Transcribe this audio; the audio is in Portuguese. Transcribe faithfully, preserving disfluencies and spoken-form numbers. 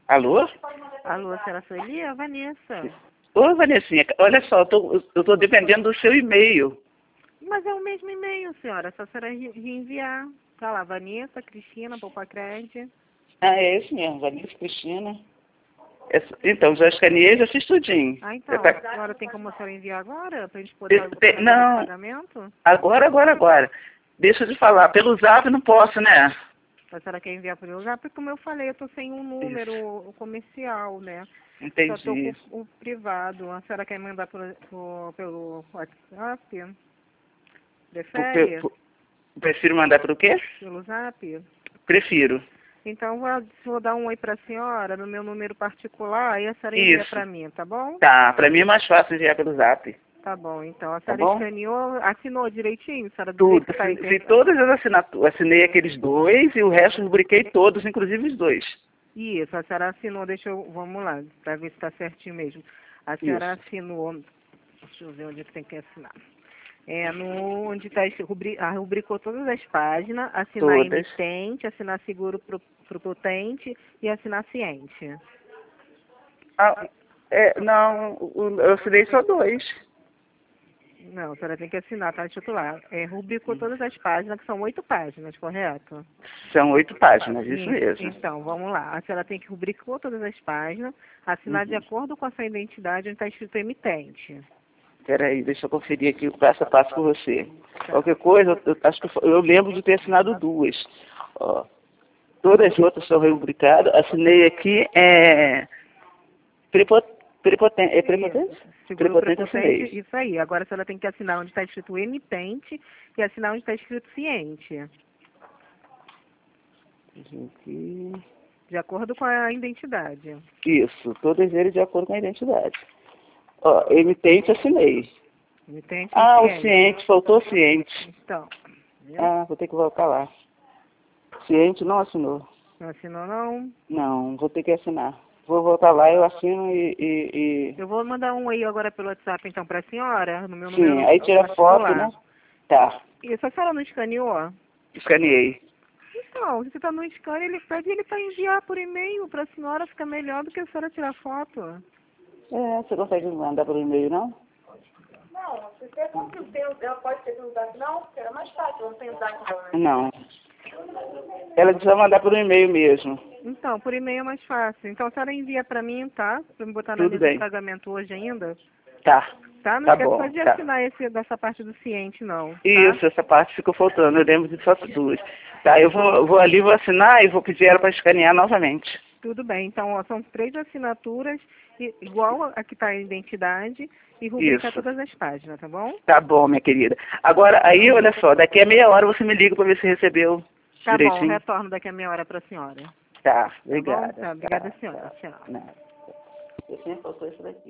Alô? Alô, senhora Sueli? É a Vanessa. Ô, Vanessinha, olha só, eu tô, eu tô dependendo do seu e-mail. Mas é o mesmo e-mail, senhora. Só a senhora re- reenviar. Tá lá, Vanessa, Cristina, Poupacred. Ah, é esse mesmo, Vanessa Cristina. Essa- então, já escaneei, já fiz tudinho. Ah, Já então. tá- A senhora tem como a senhora enviar agora? Pra gente poder Te- te- fazer o não, pagamento? agora, agora, agora. Deixa eu te falar, pelo zap não posso, né? A senhora quer enviar por eu? Porque, como eu falei, eu tô sem um número comercial, né? Só tô Entendi. com o privado. A senhora quer mandar por, por- pelo WhatsApp? P- p- Prefere? p- Prefiro mandar para o quê? Pelo Zap? Prefiro. Então, vou, vou dar um oi para a senhora no meu número particular e a senhora envia Isso. para mim, tá bom? Tá, para mim é mais fácil enviar pelo zap. Tá bom, então. A Tá senhora bom? escaneou, assinou direitinho? A senhora do Tudo. jeito que tá aí. Fiz todas as assinaturas. Assinei aqueles dois e o resto rubriquei todos, inclusive os dois. Isso, a senhora assinou, deixa eu, vamos lá, para ver se está certinho mesmo. A senhora Isso. assinou, deixa eu ver onde é que tem que assinar. É, no, onde está, rubri, ah, rubricou todas as páginas, assinar Todas. emitente, assinar seguro pro, pro potente e assinar ciente. Ah, é, não, o- eu assinei só dois. Não, a senhora tem que assinar, tá escrito lá. É, rubricou todas as páginas, que são oito páginas, correto? São oito páginas, isso mesmo. Então, vamos lá. A senhora tem que rubricou todas as páginas, assinar de Uhum. acordo com a sua identidade onde está escrito emitente. Peraí, deixa eu conferir aqui o passo a passo com você. Qualquer coisa, eu, acho que eu, eu lembro de ter assinado duas. Ó, todas as outras são rubricadas. Assinei aqui, é... Prepot, prepotente, é prepotente? Seguro Prepotente assinei. prepotente, isso aí. Agora a senhora tem que assinar onde está escrito emitente e assinar onde está escrito ciente, Aqui. de acordo com a identidade. Isso, todos eles de acordo com a identidade. Ó, emitente assinei. Emitente Ah, e o ciente. ciente, faltou o ciente. Então, viu? Ah, vou ter que voltar lá. Ciente não assinou. Não assinou não? Não, vou ter que assinar. Vou voltar lá, eu assino e... e, e... Eu vou mandar um aí agora pelo WhatsApp então para a senhora, no meu Sim, número aí tira foto, particular. né? Tá, Isso, a senhora não escaneou? escaneei. Então, se você está no scanner, ele pede ele para enviar por e-mail para a senhora, fica melhor do que a senhora tirar foto. É, você consegue me mandar por e-mail, não? Não, se você conseguir ter, ela pode ter pelo zap, não, era mais fácil, não tem o zap não, né? Não. Ela precisa mandar por e-mail mesmo. Então, por e-mail é mais fácil. Então, a senhora envia para mim, tá? Para me botar na Tudo lista bem. de pagamento hoje ainda. Tá, Tá? Não tá esquece bom, só de tá. assinar esse, dessa parte do ciente, não. Tá? Isso, essa parte ficou faltando, eu lembro de só duas. Tá, eu vou, eu vou ali, vou assinar e vou pedir ela para escanear novamente. Tudo bem. Então, ó, são três assinaturas, i- igual a que está a identidade, e rubrica Isso. todas as páginas, tá bom? Tá bom, minha querida. Agora, aí, olha só, daqui a meia hora você me liga para ver se recebeu Tá bom, direitinho. retorno daqui a meia hora para a senhora. Tá, Tá bom? obrigada. Tá, obrigada, Tá, senhora. tá. Tchau. Não. Eu sempre faltou isso daqui.